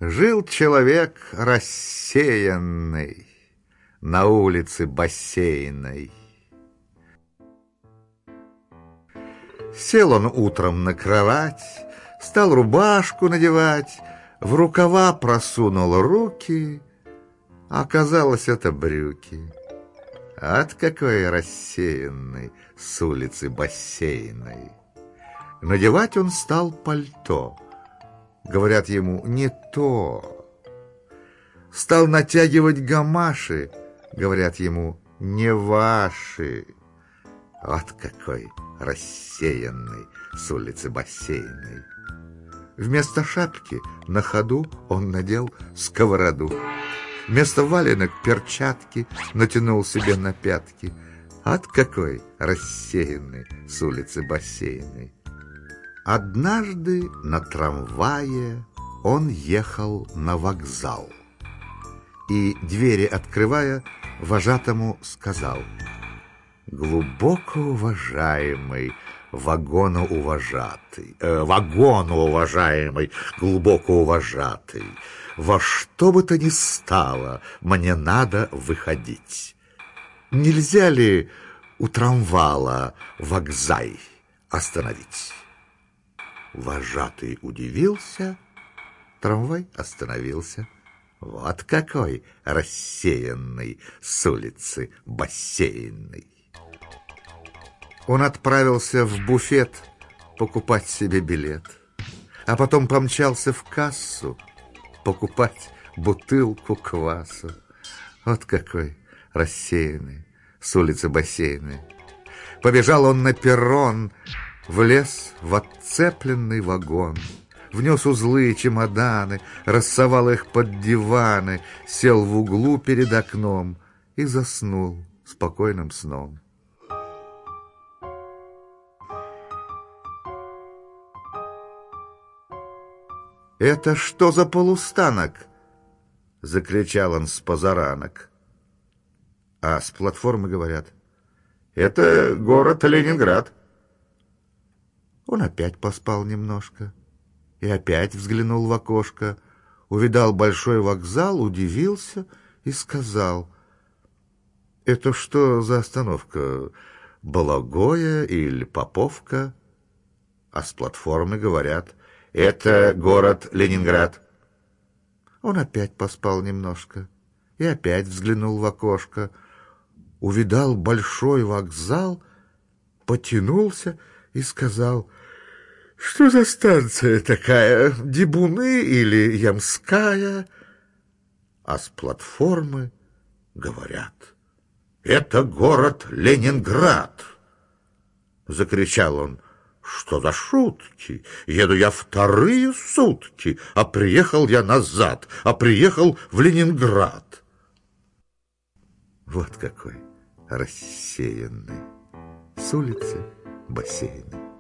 Жил человек рассеянный на улице бассейной. Сел он утром на кровать, стал рубашку надевать, в рукава просунул руки, а оказалось, это брюки. От какой рассеянный с улицы бассейной. Надевать он стал пальто. Говорят ему, не то. Стал натягивать гамаши. Говорят ему, не ваши. Вот какой рассеянный с улицы бассейной. Вместо шапки на ходу он надел сковороду. Вместо валенок перчатки натянул себе на пятки. От какой рассеянный с улицы бассейной. Однажды на трамвае он ехал на вокзал и, двери открывая, вожатому сказал: «Глубоко уважаемый вагоноуважатый, глубоко уважатый, во что бы то ни стало, мне надо выходить. Нельзя ли у трамвала вокзай остановить?» Вожатый удивился, трамвай остановился. Вот какой рассеянный с улицы бассейной. Он отправился в буфет покупать себе билет, а потом помчался в кассу покупать бутылку квасу. Вот какой рассеянный с улицы бассейной. Побежал он на перрон, влез в отцепленный вагон, внес узлы и чемоданы, рассовал их под диваны, сел в углу перед окном и заснул спокойным сном. «Это что за полустанок?» — закричал он с позаранок. А с платформы говорят: «Это город Ленинград». Он опять поспал немножко и опять взглянул в окошко, увидал большой вокзал, удивился и сказал: «Это что за остановка, Балагоя или Поповка?» А с платформы говорят: «Это город Ленинград». Он опять поспал немножко и опять взглянул в окошко, увидал большой вокзал, потянулся и сказал: «Что за станция такая, Дебуны или Ямская?» А с платформы говорят: «Это город Ленинград». Закричал он: «Что за шутки? Еду я вторые сутки, а приехал я назад, а приехал в Ленинград». Вот какой рассеянный с улицы бассейной.